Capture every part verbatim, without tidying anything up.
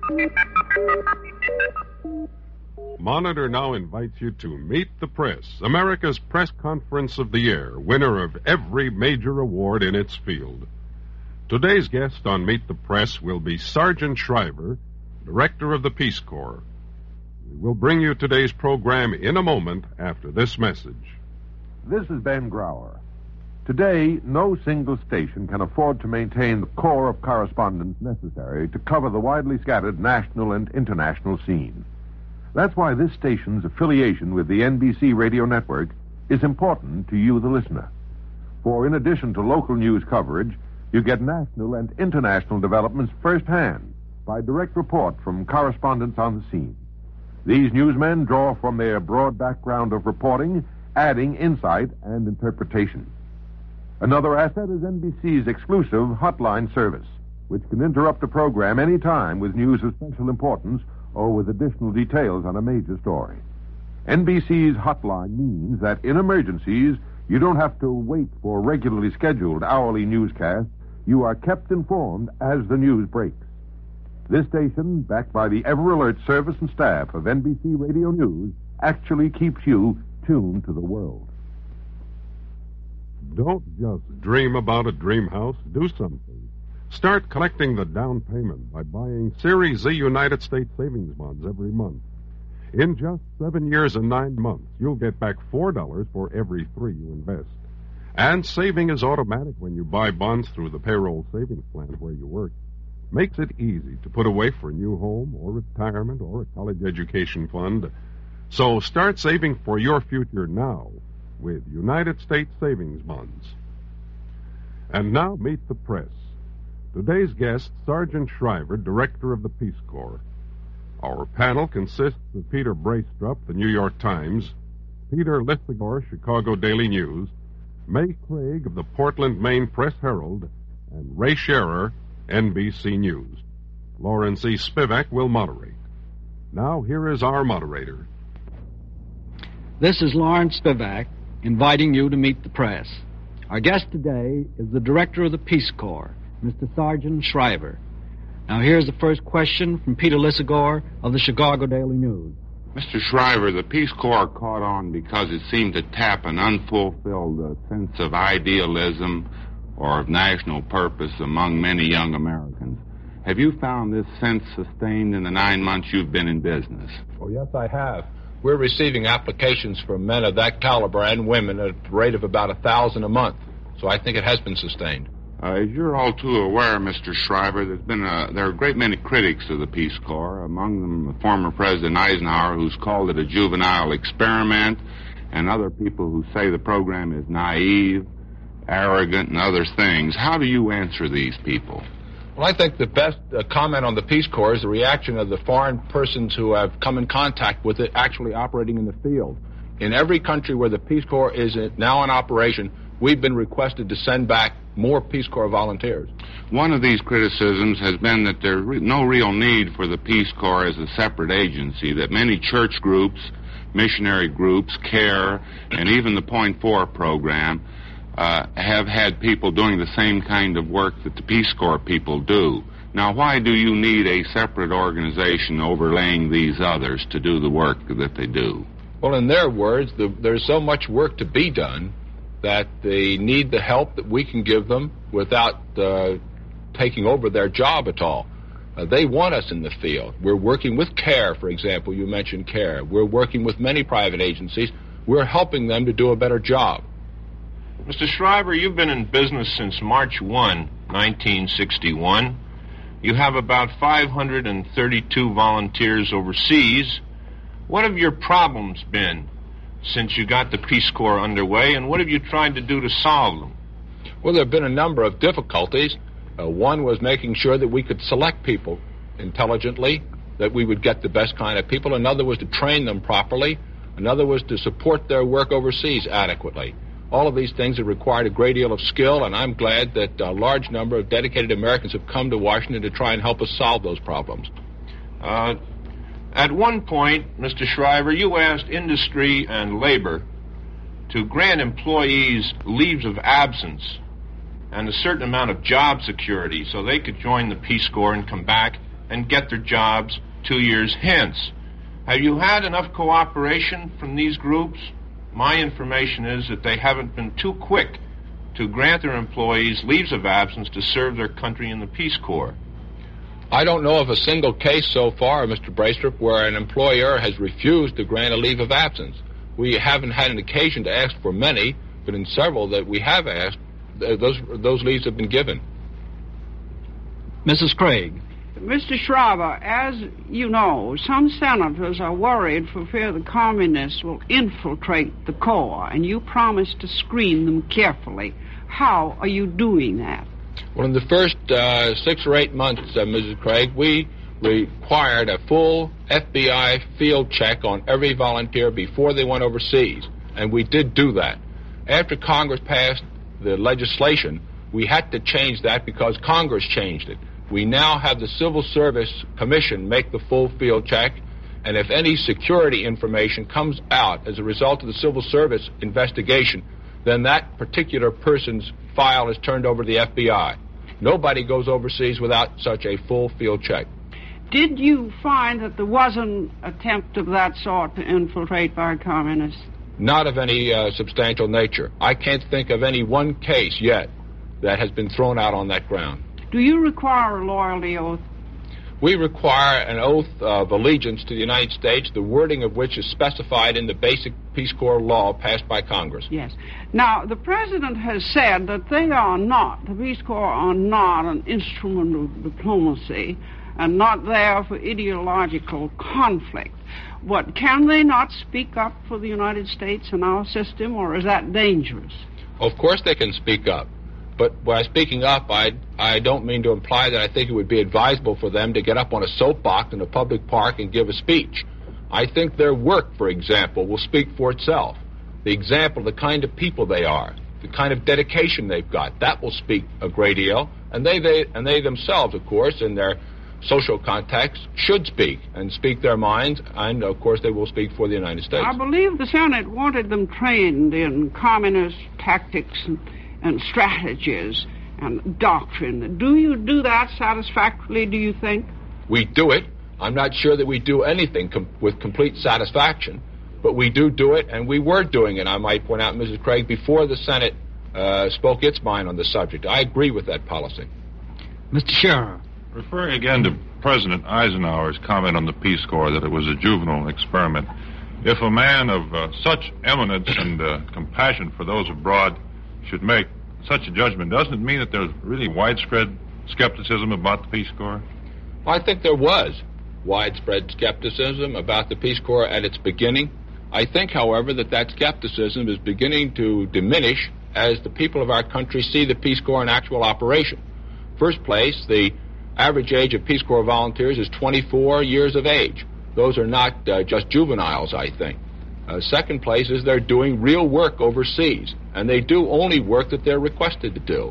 Monitor now invites you to Meet the Press, America's press conference of the year, winner of every major award in its field. Today's guest on Meet the Press will be Sergeant Shriver, Director of the Peace Corps. We will bring you today's program in a moment after this message. This is Ben Grauer. Today, no single station can afford to maintain the core of correspondence necessary to cover the widely scattered national and international scene. That's why this station's affiliation with the N B C radio network is important to you, the listener. For in addition to local news coverage, you get national and international developments firsthand by direct report from correspondents on the scene. These newsmen draw from their broad background of reporting, adding insight and interpretation. Another asset is N B C's exclusive hotline service, which can interrupt a program any time with news of special importance or with additional details on a major story. N B C's hotline means that in emergencies, you don't have to wait for regularly scheduled hourly newscasts. You are kept informed as the news breaks. This station, backed by the ever-alert service and staff of N B C Radio News, actually keeps you tuned to the world. Don't just dream about a dream house. Do something. Start collecting the down payment by buying Series Z United States savings bonds every month. In just seven years and nine months, you'll get back four dollars for every three you invest. And saving is automatic when you buy bonds through the payroll savings plan where you work. Makes it easy to put away for a new home or retirement or a college education fund. So start saving for your future now with United States savings bonds. And now meet the press. Today's guest, Sergeant Shriver, Director of the Peace Corps. Our panel consists of Peter Braestrup, the New York Times, Peter Lithegor, Chicago Daily News, May Craig of the Portland, Maine Press Herald, and Ray Scherer, N B C News. Lawrence E. Spivak will moderate. Now, here is our moderator. This is Lawrence Spivak, inviting you to meet the press. Our guest today is the Director of the Peace Corps, Mister Sergeant Shriver. Now, here's the first question from Peter Lithegor of the Chicago Daily News. Mister Shriver, the Peace Corps caught on because it seemed to tap an unfulfilled uh, sense of idealism or of national purpose among many young Americans. Have you found this sense sustained in the nine months you've been in business? Oh, yes, I have. We're receiving applications from men of that caliber and women at the rate of about a thousand a month. So I think it has been sustained. Uh, as you're all too aware, Mister Shriver, there's been a, there are a great many critics of the Peace Corps, among them former President Eisenhower, who's called it a juvenile experiment, and other people who say the program is naive, arrogant, and other things. How do you answer these people? Well, I think the best uh, comment on the Peace Corps is the reaction of the foreign persons who have come in contact with it actually operating in the field. In every country where the Peace Corps is now in operation, we've been requested to send back more Peace Corps volunteers. One of these criticisms has been that there's re- no real need for the Peace Corps as a separate agency, that many church groups, missionary groups, CARE, and even the Point Four program uh, have had people doing the same kind of work that the Peace Corps people do. Now, why do you need a separate organization overlaying these others to do the work that they do? Well, in their words, the, there's so much work to be done that they need the help that we can give them without uh, taking over their job at all. Uh, they want us in the field. We're working with CARE, for example. You mentioned CARE. We're working with many private agencies. We're helping them to do a better job. Mister Shriver, you've been in business since March first, nineteen sixty-one. You have about five hundred thirty-two volunteers overseas. What have your problems been since you got the Peace Corps underway, and what have you tried to do to solve them? Well, there have been a number of difficulties. Uh, one was making sure that we could select people intelligently, that we would get the best kind of people. Another was to train them properly. Another was to support their work overseas adequately. All of these things have required a great deal of skill, and I'm glad that a large number of dedicated Americans have come to Washington to try and help us solve those problems. Uh, at one point, Mister Shriver, you asked industry and labor to grant employees leaves of absence and a certain amount of job security so they could join the Peace Corps and come back and get their jobs two years hence. Have you had enough cooperation from these groups? My information is that they haven't been too quick to grant their employees leaves of absence to serve their country in the Peace Corps. I don't know of a single case so far, Mister Braestrup, where an employer has refused to grant a leave of absence. We haven't had an occasion to ask for many, but in several that we have asked, those those leaves have been given. Missus Craig. Mister Shriver, as you know, some senators are worried for fear the communists will infiltrate the Corps, and you promised to screen them carefully. How are you doing that? Well, in the first uh, six or eight months, uh, Missus Craig, we required a full F B I field check on every volunteer before they went overseas, and we did do that. After Congress passed the legislation, we had to change that because Congress changed it. We now have the Civil Service Commission make the full field check, and if any security information comes out as a result of the Civil Service investigation, then that particular person's file is turned over to the F B I. Nobody goes overseas without such a full field check. Did you find that there was an attempt of that sort to infiltrate by communists? Not of any uh, substantial nature. I can't think of any one case yet that has been thrown out on that ground. Do you require a loyalty oath? We require an oath of allegiance to the United States, the wording of which is specified in the basic Peace Corps law passed by Congress. Yes. Now, the President has said that they are not, the Peace Corps are not an instrument of diplomacy and not there for ideological conflict. But can they not speak up for the United States and our system, or is that dangerous? Of course they can speak up. But by speaking up, I, I don't mean to imply that I think it would be advisable for them to get up on a soapbox in a public park and give a speech. I think their work, for example, will speak for itself. The example, the kind of people they are, the kind of dedication they've got, that will speak a great deal. And they, they, and they themselves, of course, in their social context, should speak and speak their minds, and, of course, they will speak for the United States. I believe the Senate wanted them trained in communist tactics and and strategies and doctrine. Do you do that satisfactorily, do you think? We do it. I'm not sure that we do anything com- with complete satisfaction, but we do do it, and we were doing it, I might point out, Missus Craig, before the Senate uh, spoke its mind on the subject. I agree with that policy. Mister Scherer. Referring again to President Eisenhower's comment on the Peace Corps that it was a juvenile experiment, if a man of uh, such eminence and uh, compassion for those abroad should make such a judgment, doesn't it mean that there's really widespread skepticism about the Peace Corps? Well, I think there was widespread skepticism about the Peace Corps at its beginning. I think, however, that that skepticism is beginning to diminish as the people of our country see the Peace Corps in actual operation. First place, the average age of Peace Corps volunteers is twenty-four years of age. Those are not uh, just juveniles, I think. Uh, second place is they're doing real work overseas, and they do only work that they're requested to do.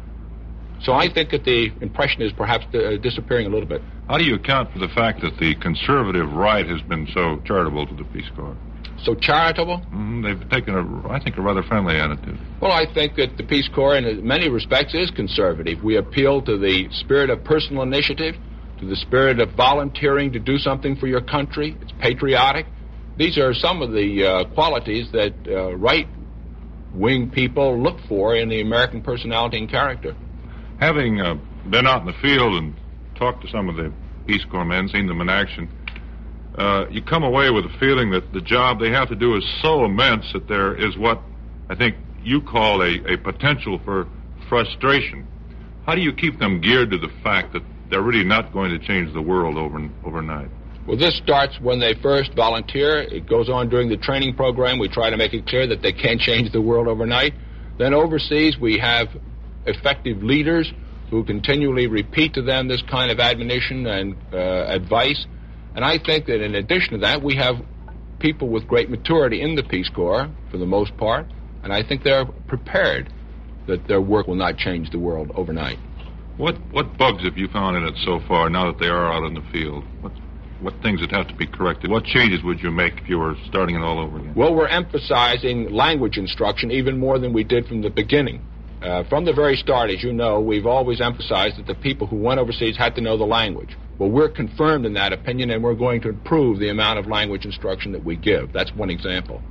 So I think that the impression is perhaps uh, disappearing a little bit. How do you account for the fact that the conservative right has been so charitable to the Peace Corps? So charitable? Mm-hmm. They've taken, a, I think, a rather friendly attitude. Well, I think that the Peace Corps, in many respects, is conservative. We appeal to the spirit of personal initiative, to the spirit of volunteering to do something for your country. It's patriotic. These are some of the uh, qualities that uh, right-wing people look for in the American personality and character. Having uh, been out in the field and talked to some of the Peace Corps men, seen them in action, uh, you come away with a feeling that the job they have to do is so immense that there is what I think you call a, a potential for frustration. How do you keep them geared to the fact that they're really not going to change the world over, overnight? Well, this starts when they first volunteer. It goes on during the training program. We try to make it clear that they can't change the world overnight. Then overseas, we have effective leaders who continually repeat to them this kind of admonition and uh, advice. And I think that in addition to that, we have people with great maturity in the Peace Corps, for the most part, and I think they're prepared that their work will not change the world overnight. What what bugs have you found in it so far, now that they are out in the field? What what things that have to be corrected? What changes would you make if you were starting it all over again? Well, we're emphasizing language instruction even more than we did from the beginning. Uh, from the very start, as you know, we've always emphasized that the people who went overseas had to know the language. Well, we're confirmed in that opinion, and we're going to improve the amount of language instruction that we give. That's one example.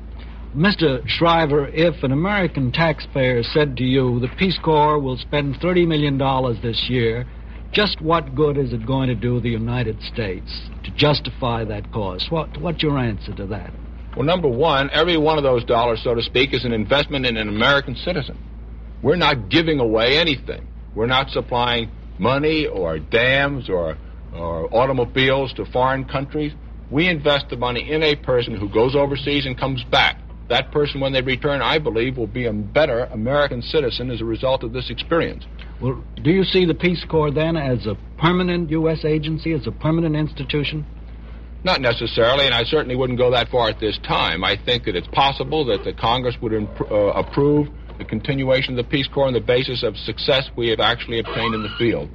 Mister Shriver, if an American taxpayer said to you the Peace Corps will spend thirty million dollars this year, just what good is it going to do the United States to justify that cost? What, what's your answer to that? Well, number one, every one of those dollars, so to speak, is an investment in an American citizen. We're not giving away anything. We're not supplying money or dams or, or automobiles to foreign countries. We invest the money in a person who goes overseas and comes back. That person, when they return, I believe, will be a better American citizen as a result of this experience. Well, do you see the Peace Corps then as a permanent U S agency, as a permanent institution? Not necessarily, and I certainly wouldn't go that far at this time. I think that it's possible that the Congress would imp- uh, approve the continuation of the Peace Corps on the basis of success we have actually obtained in the field.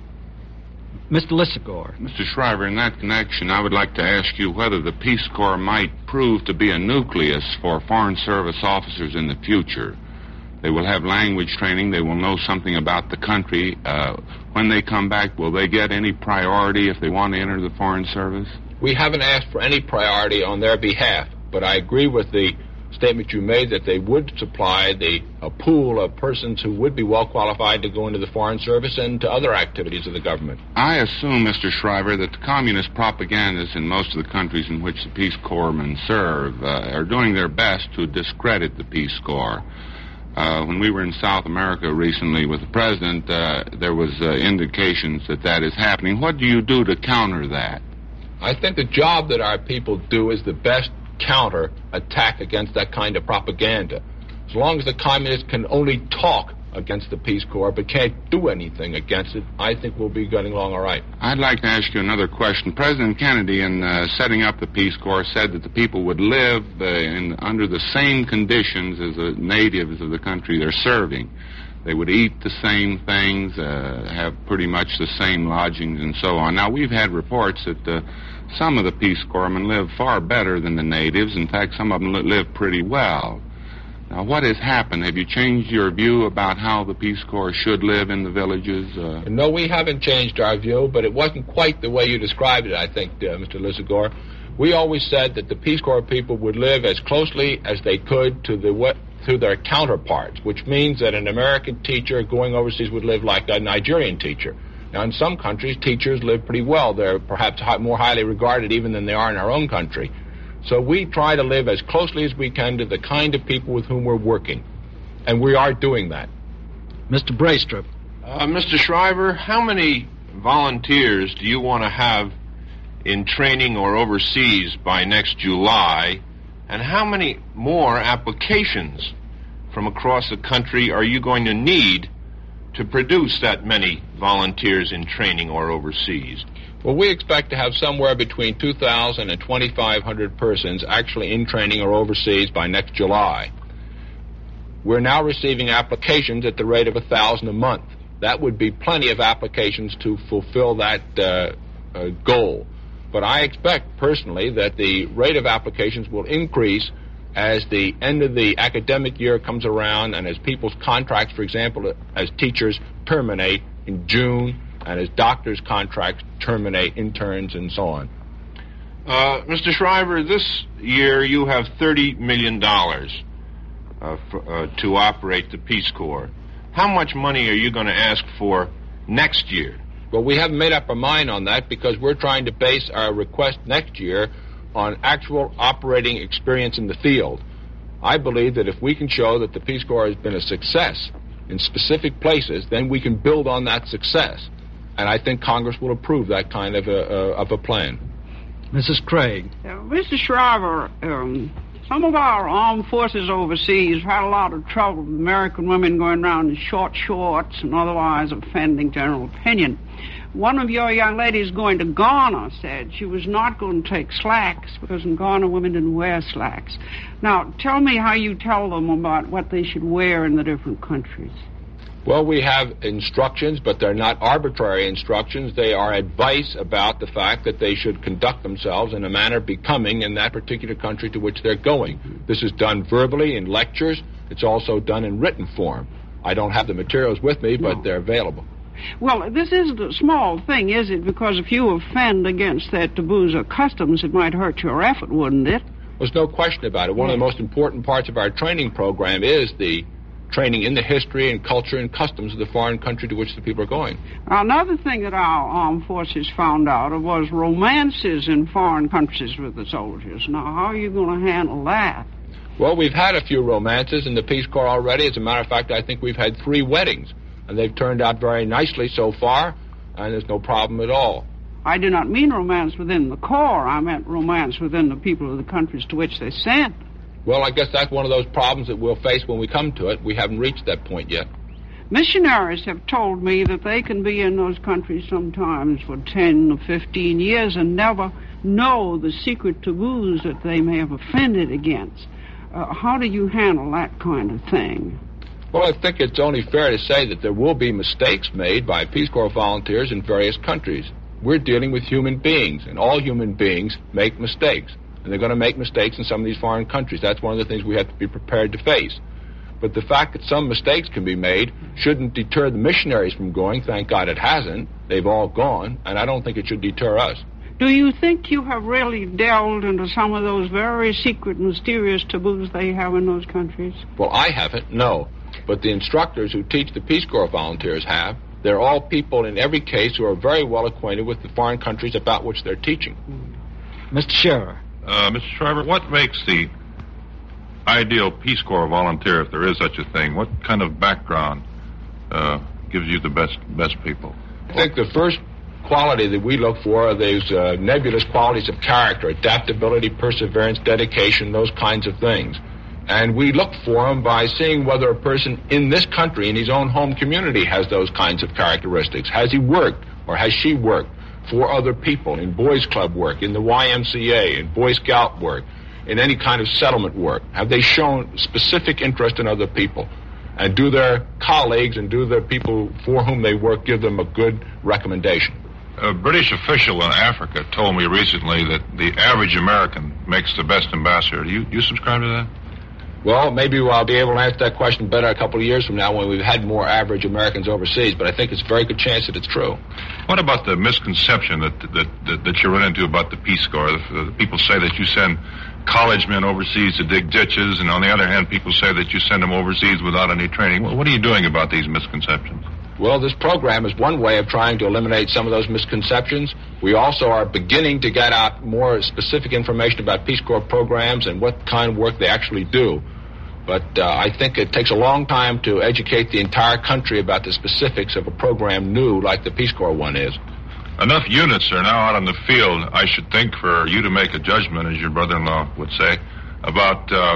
Mister Lissagore. Mister Shriver, in that connection, I would like to ask you whether the Peace Corps might prove to be a nucleus for Foreign Service officers in the future. They will have language training. They will know something about the country. Uh, when they come back, will they get any priority if they want to enter the Foreign Service? We haven't asked for any priority on their behalf, but I agree with the statement you made that they would supply the a pool of persons who would be well qualified to go into the Foreign Service and to other activities of the government. I assume, Mister Shriver, that the communist propagandists in most of the countries in which the Peace Corpsmen serve uh, are doing their best to discredit the Peace Corps. Uh, when we were in South America recently with the President, uh, there was uh, indications that that is happening. What do you do to counter that? I think the job that our people do is the best counter attack against that kind of propaganda. As long as the communists can only talk against the Peace Corps but can't do anything against it, I think we'll be getting along all right. I'd like to ask you another question. President Kennedy, in uh, setting up the Peace Corps, said that the people would live uh, in, under the same conditions as the natives of the country they're serving. They would eat the same things, uh, have pretty much the same lodgings and so on. Now, we've had reports that uh, some of the Peace Corpsmen live far better than the natives. In fact, some of them live pretty well. Now, what has happened? Have you changed your view about how the Peace Corps should live in the villages? Uh... No, we haven't changed our view, but it wasn't quite the way you described it, I think, uh, Mister Lissagore. We always said that the Peace Corps people would live as closely as they could to the to their counterparts, which means that an American teacher going overseas would live like a Nigerian teacher. Now, in some countries, teachers live pretty well. They're perhaps more highly regarded even than they are in our own country. So we try to live as closely as we can to the kind of people with whom we're working, and we are doing that. Mister Braystrup. Uh, Mister Shriver, how many volunteers do you want to have in training or overseas by next July, and how many more applications from across the country are you going to need to produce that many volunteers in training or overseas? Well, we expect to have somewhere between two thousand and twenty-five hundred persons actually in training or overseas by next July. We're now receiving applications at the rate of one thousand a month. That would be plenty of applications to fulfill that uh, uh, goal. But I expect, personally, that the rate of applications will increase as the end of the academic year comes around and as people's contracts, for example, as teachers terminate in June, and as doctors' contracts terminate, interns, and so on. Uh, Mister Shriver, this year you have thirty million dollars uh, for, uh, to operate the Peace Corps. How much money are you going to ask for next year? Well, we haven't made up our mind on that because we're trying to base our request next year on actual operating experience in the field. I believe that if we can show that the Peace Corps has been a success in specific places, then we can build on that success. And I think Congress will approve that kind of a, uh, of a plan. Missus Craig. Uh, Mister Shriver, um, some of our armed forces overseas had a lot of trouble with American women going around in short shorts and otherwise offending general opinion. One of your young ladies going to Ghana said she was not going to take slacks because in Ghana women didn't wear slacks. Now, tell me how you tell them about what they should wear in the different countries. Well, we have instructions, but they're not arbitrary instructions. They are advice about the fact that they should conduct themselves in a manner becoming in that particular country to which they're going. This is done verbally in lectures. It's also done in written form. I don't have the materials with me, but no. They're available. Well, this isn't a small thing, is it? Because if you offend against their taboos or customs, it might hurt your effort, wouldn't it? There's no question about it. One of the most important parts of our training program is the training in the history and culture and customs of the foreign country to which the people are going. Another thing that our armed forces found out was romances in foreign countries with the soldiers. Now, how are you going to handle that? Well, we've had a few romances in the Peace Corps already. As a matter of fact, I think we've had three weddings, and they've turned out very nicely so far, and there's no problem at all. I do not mean romance within the Corps. I meant romance within the people of the countries to which they sent. Well, I guess that's one of those problems that we'll face when we come to it. We haven't reached that point yet. Missionaries have told me that they can be in those countries sometimes for ten or fifteen years and never know the secret taboos that they may have offended against. Uh, how do you handle that kind of thing? Well, I think it's only fair to say that there will be mistakes made by Peace Corps volunteers in various countries. We're dealing with human beings, and all human beings make mistakes. And they're going to make mistakes in some of these foreign countries. That's one of the things we have to be prepared to face. But the fact that some mistakes can be made shouldn't deter the missionaries from going. Thank God it hasn't. They've all gone, and I don't think it should deter us. Do you think you have really delved into some of those very secret, mysterious taboos they have in those countries? Well, I haven't, no. But the instructors who teach the Peace Corps volunteers have. They're all people in every case who are very well acquainted with the foreign countries about which they're teaching. Mister Scherer. Uh, Mister Shriver, what makes the ideal Peace Corps volunteer, if there is such a thing? What kind of background uh, gives you the best best people? I think the first quality that we look for are those uh, nebulous qualities of character, adaptability, perseverance, dedication, those kinds of things. And we look for them by seeing whether a person in this country, in his own home community, has those kinds of characteristics. Has he worked, or has she worked, for other people, in Boys Club work, in the Y M C A, in Boy Scout work, in any kind of settlement work? Have they shown specific interest in other people? And do their colleagues and do their people for whom they work give them a good recommendation? A British official in Africa told me recently that the average American makes the best ambassador. Do you, you subscribe to that? Well, maybe I'll be able to answer that question better a couple of years from now when we've had more average Americans overseas, but I think it's a very good chance that it's true. What about the misconception that that, that, that you run into about the Peace Corps? The, the people say that you send college men overseas to dig ditches, and on the other hand, people say that you send them overseas without any training. What are you doing about these misconceptions? Well, this program is one way of trying to eliminate some of those misconceptions. We also are beginning to get out more specific information about Peace Corps programs and what kind of work they actually do. But uh, I think it takes a long time to educate the entire country about the specifics of a program new like the Peace Corps one is. Enough units are now out on the field, I should think, for you to make a judgment, as your brother-in-law would say, about uh,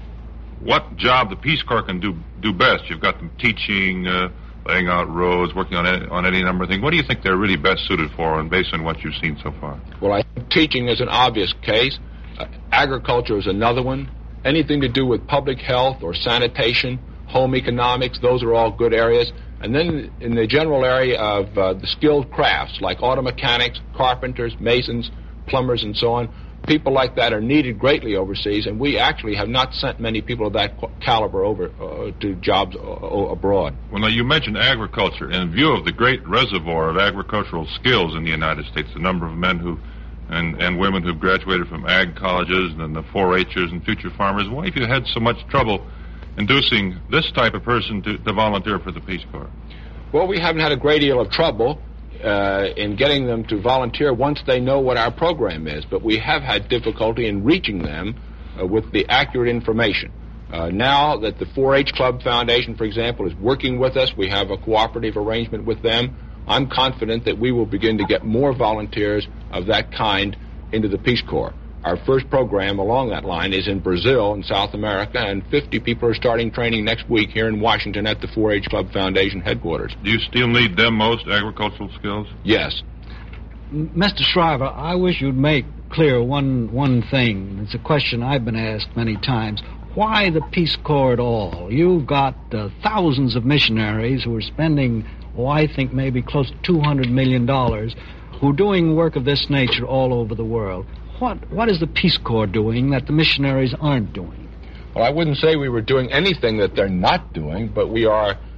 what job the Peace Corps can do do best. You've got them teaching, uh, laying out roads, working on any, on any number of things. What do you think they're really best suited for, and based on what you've seen so far? Well, I think teaching is an obvious case. Uh, agriculture is another one. Anything to do with public health or sanitation, home economics, those are all good areas. And then in the general area of uh, the skilled crafts, like auto mechanics, carpenters, masons, plumbers, and so on, people like that are needed greatly overseas, and we actually have not sent many people of that caliber over uh, to jobs uh, abroad. Well, now, you mentioned agriculture. In view of the great reservoir of agricultural skills in the United States, the number of men who and, and women who've graduated from ag colleges and the four H'ers and future farmers, why have you had so much trouble inducing this type of person to, to volunteer for the Peace Corps? Well, we haven't had a great deal of trouble uh, in getting them to volunteer once they know what our program is, but we have had difficulty in reaching them uh, with the accurate information. Uh, now that the four H Club Foundation, for example, is working with us, we have a cooperative arrangement with them, I'm confident that we will begin to get more volunteers of that kind into the Peace Corps. Our first program along that line is in Brazil in South America, and fifty people are starting training next week here in Washington at the four H Club Foundation headquarters. Do you still need them most, agricultural skills? Yes. Mister Shriver, I wish you'd make clear one one thing. It's a question I've been asked many times. Why the Peace Corps at all? You've got uh, thousands of missionaries who are spending, oh, I think maybe close to two hundred million dollars, who are doing work of this nature all over the world. What What is the Peace Corps doing that the missionaries aren't doing? Well, I wouldn't say we were doing anything that they're not doing, but we are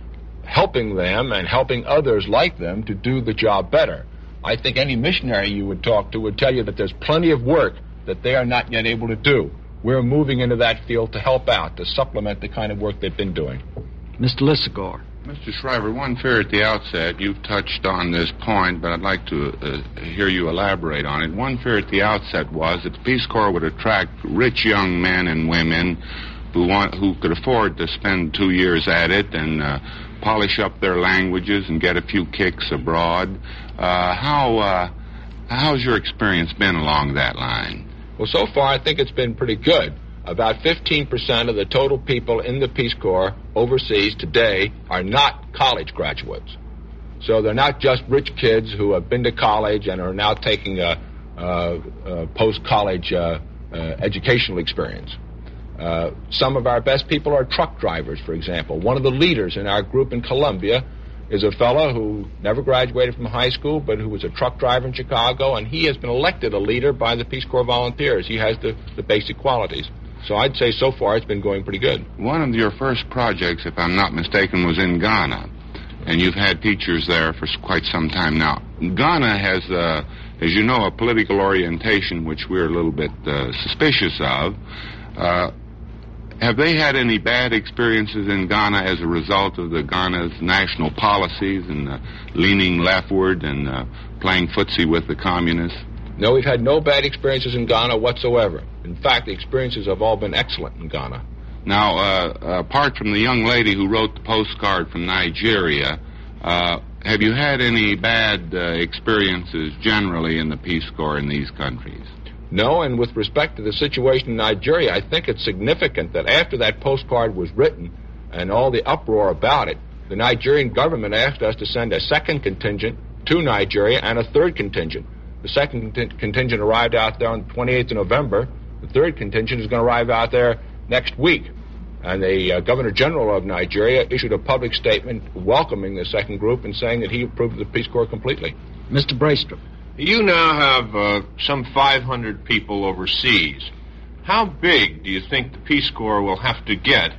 helping them and helping others like them to do the job better. I think any missionary you would talk to would tell you that there's plenty of work that they are not yet able to do. We're moving into that field to help out, to supplement the kind of work they've been doing. Mister Lissagore. Mister Shriver, one fear at the outset, you've touched on this point, but I'd like to uh, hear you elaborate on it. One fear at the outset was that the Peace Corps would attract rich young men and women who want, who could afford to spend two years at it and uh, polish up their languages and get a few kicks abroad. Uh, how uh, how's your experience been along that line? Well, so far I think it's been pretty good. About fifteen percent of the total people in the Peace Corps overseas today are not college graduates. So they're not just rich kids who have been to college and are now taking a, a, a post-college uh, uh, educational experience. Uh, some of our best people are truck drivers, for example. One of the leaders in our group in Columbia is a fellow who never graduated from high school, but who was a truck driver in Chicago, and he has been elected a leader by the Peace Corps volunteers. He has the, the basic qualities. So I'd say so far it's been going pretty good. One of your first projects, if I'm not mistaken, was in Ghana, and you've had teachers there for quite some time now. Ghana has, uh, as you know, a political orientation which we're a little bit uh, suspicious of. Uh, have they had any bad experiences in Ghana as a result of the Ghana's national policies and uh, leaning leftward and uh, playing footsie with the communists? No, we've had no bad experiences in Ghana whatsoever. In fact, the experiences have all been excellent in Ghana. Now, uh, apart from the young lady who wrote the postcard from Nigeria, uh, have you had any bad uh, experiences generally in the Peace Corps in these countries? No, and with respect to the situation in Nigeria, I think it's significant that after that postcard was written and all the uproar about it, the Nigerian government asked us to send a second contingent to Nigeria and a third contingent. The second contingent arrived out there on the twenty-eighth of November. The third contingent is going to arrive out there next week. And the uh, Governor General of Nigeria issued a public statement welcoming the second group and saying that he approved of the Peace Corps completely. Mister Braestrup. You now have uh, some five hundred people overseas. How big do you think the Peace Corps will have to get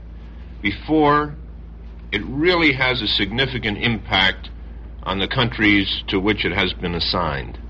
before it really has a significant impact on the countries to which it has been assigned?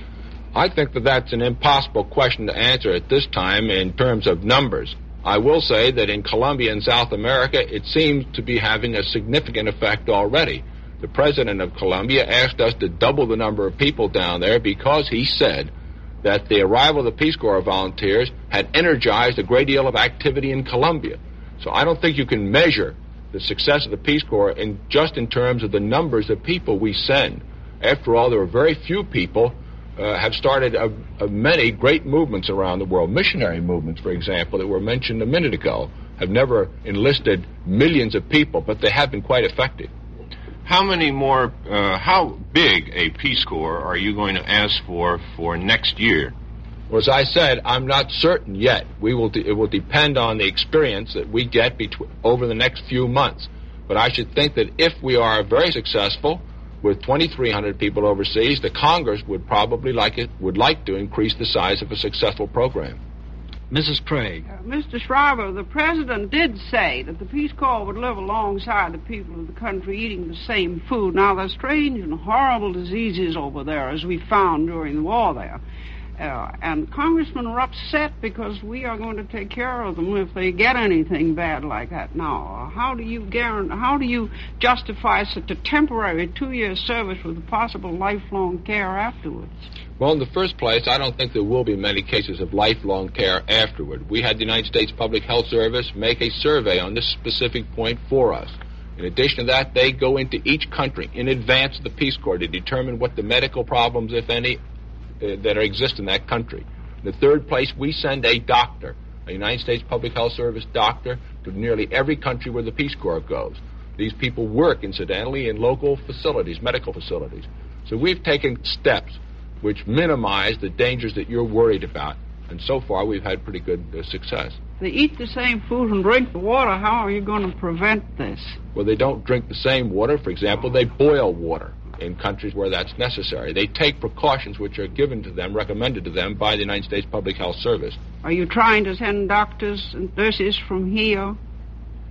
I think that that's an impossible question to answer at this time in terms of numbers. I will say that in Colombia and South America, it seems to be having a significant effect already. The president of Colombia asked us to double the number of people down there because he said that the arrival of the Peace Corps volunteers had energized a great deal of activity in Colombia. So I don't think you can measure the success of the Peace Corps in just in terms of the numbers of people we send. After all, there are very few people Uh, have started a, a many great movements around the world. Missionary movements, for example, that were mentioned a minute ago, have never enlisted millions of people, but they have been quite effective. How many more, uh, how big a Peace Corps are you going to ask for for next year? Well, as I said, I'm not certain yet. We will de- it will depend on the experience that we get betw- over the next few months. But I should think that if we are very successful with twenty-three hundred people overseas, the Congress would probably like it would like to increase the size of a successful program. Missus Craig. Uh, Mister Shriver, the president did say that the Peace Corps would live alongside the people of the country eating the same food. Now, there's strange and horrible diseases over there, as we found during the war there. Uh, and congressmen are upset because we are going to take care of them if they get anything bad like that. Now, how do you guarantee, how do you justify such a temporary two-year service with possible lifelong care afterwards? Well, in the first place, I don't think there will be many cases of lifelong care afterward. We had the United States Public Health Service make a survey on this specific point for us. In addition to that, they go into each country in advance of the Peace Corps to determine what the medical problems, if any, Uh, that exist in that country. In the third place, we send a doctor, a United States Public Health Service doctor, to nearly every country where the Peace Corps goes. These people work, incidentally, in local facilities, medical facilities. So we've taken steps which minimize the dangers that you're worried about. And so far, we've had pretty good uh, success. They eat the same food and drink the water. How are you going to prevent this? Well, they don't drink the same water. For example, they boil water in countries where that's necessary. They take precautions which are given to them, recommended to them by the United States Public Health Service. Are you trying to send doctors and nurses from here?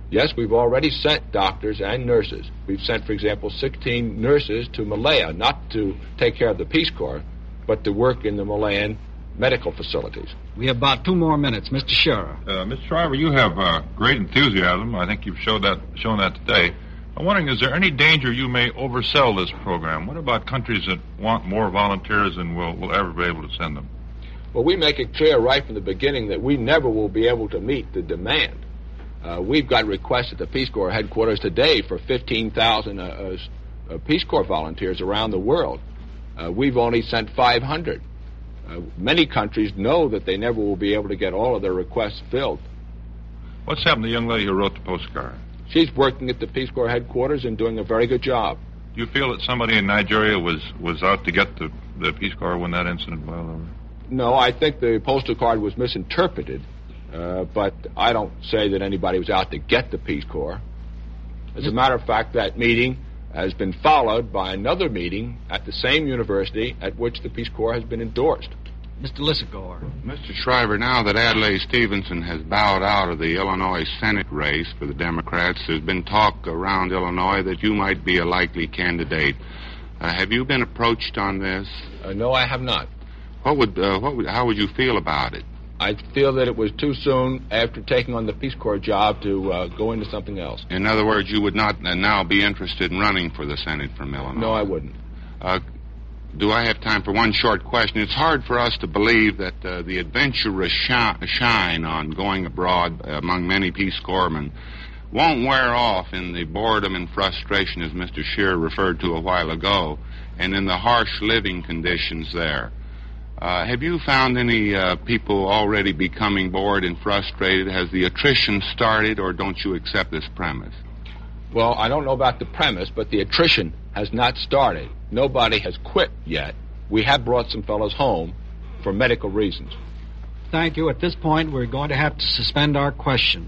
Yes, we've already sent doctors and nurses. We've sent, for example, sixteen nurses to Malaya, not to take care of the Peace Corps, but to work in the Malayan medical facilities. We have about two more minutes. Mister Scherer. Uh, Mister Shriver, you have uh, great enthusiasm. I think you've showed that, shown that today. I'm wondering, is there any danger you may oversell this program? What about countries that want more volunteers and will, will ever be able to send them? Well, we make it clear right from the beginning that we never will be able to meet the demand. Uh, we've got requests at the Peace Corps headquarters today for fifteen thousand uh, uh, Peace Corps volunteers around the world. Uh, we've only sent five hundred. Uh, many countries know that they never will be able to get all of their requests filled. What's happened to the young lady who wrote the postcard? She's working at the Peace Corps headquarters and doing a very good job. Do you feel that somebody in Nigeria was, was out to get the, the Peace Corps when that incident boiled over? No, I think the postal card was misinterpreted. Uh, but I don't say that anybody was out to get the Peace Corps. As a matter of fact, that meeting has been followed by another meeting at the same university at which the Peace Corps has been endorsed. Mister Lissagore. Mister Shriver, now that Adlai Stevenson has bowed out of the Illinois Senate race for the Democrats, there's been talk around Illinois that you might be a likely candidate. Uh, have you been approached on this? Uh, no, I have not. What would, uh, what would, how would you feel about it? I feel that it was too soon after taking on the Peace Corps job to uh, go into something else. In other words, you would not uh, now be interested in running for the Senate from Illinois? No, I wouldn't. Uh, do I have time for one short question? It's hard for us to believe that uh, the adventurous shi- shine on going abroad among many Peace Corpsmen won't wear off in the boredom and frustration, as Mister Scheer referred to a while ago, and in the harsh living conditions there. Uh, have you found any uh, people already becoming bored and frustrated? Has the attrition started, or don't you accept this premise? Well, I don't know about the premise, but the attrition has not started. Nobody has quit yet. We have brought some fellows home for medical reasons. Thank you. At this point, we're going to have to suspend our question.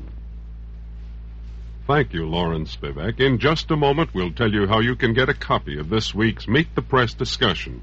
Thank you, Lawrence Spivak. In just a moment, we'll tell you how you can get a copy of this week's Meet the Press discussion.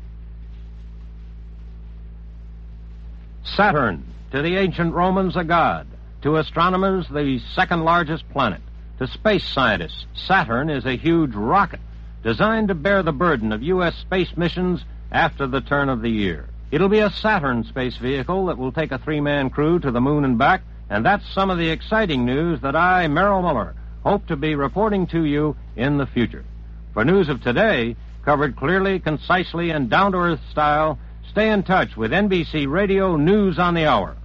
Saturn, to the ancient Romans a god, to astronomers the second largest planet, to space scientists, Saturn is a huge rocket designed to bear the burden of U S space missions after the turn of the year. It'll be a Saturn space vehicle that will take a three-man crew to the moon and back, and that's some of the exciting news that I, Merrill Miller, hope to be reporting to you in the future. For news of today, covered clearly, concisely, and down-to-earth style, stay in touch with N B C Radio News on the Hour.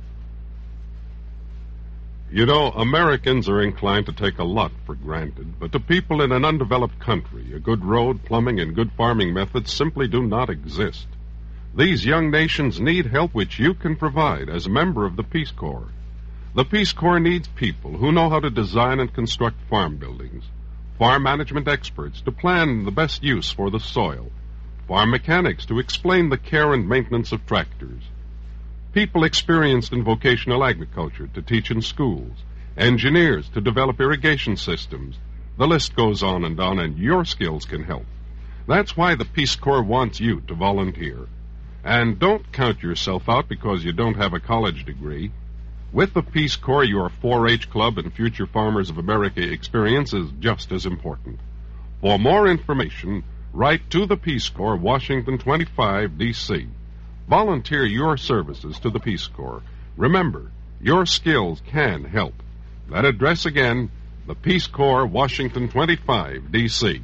You know, Americans are inclined to take a lot for granted, but to people in an undeveloped country, a good road, plumbing, and good farming methods simply do not exist. These young nations need help which you can provide as a member of the Peace Corps. The Peace Corps needs people who know how to design and construct farm buildings, farm management experts to plan the best use for the soil, farm mechanics to explain the care and maintenance of tractors, people experienced in vocational agriculture to teach in schools, engineers to develop irrigation systems. The list goes on and on, and your skills can help. That's why the Peace Corps wants you to volunteer. And don't count yourself out because you don't have a college degree. With the Peace Corps, your four H Club and Future Farmers of America experience is just as important. For more information, write to the Peace Corps, Washington twenty-five, D C Volunteer your services to the Peace Corps. Remember, your skills can help. That address again, the Peace Corps, Washington twenty-five, D C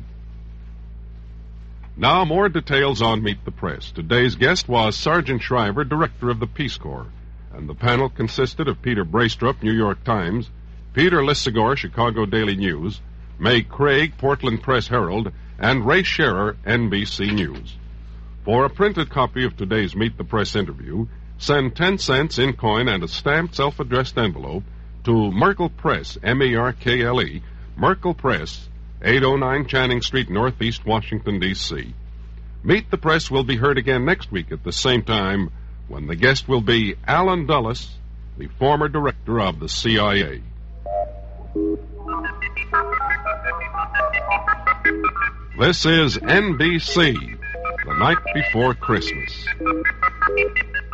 Now, more details on Meet the Press. Today's guest was Sergeant Shriver, Director of the Peace Corps, and the panel consisted of Peter Braestrup, New York Times, Peter Lissagore, Chicago Daily News, May Craig, Portland Press Herald, and Ray Scherer, N B C News. For a printed copy of today's Meet the Press interview, send ten cents in coin and a stamped self-addressed envelope to Merkle Press, M E R K L E, Merkle Press, eight oh nine Channing Street, Northeast Washington, D C Meet the Press will be heard again next week at the same time, when the guest will be Alan Dulles, the former director of the C I A. This is N B C, The Night Before Christmas.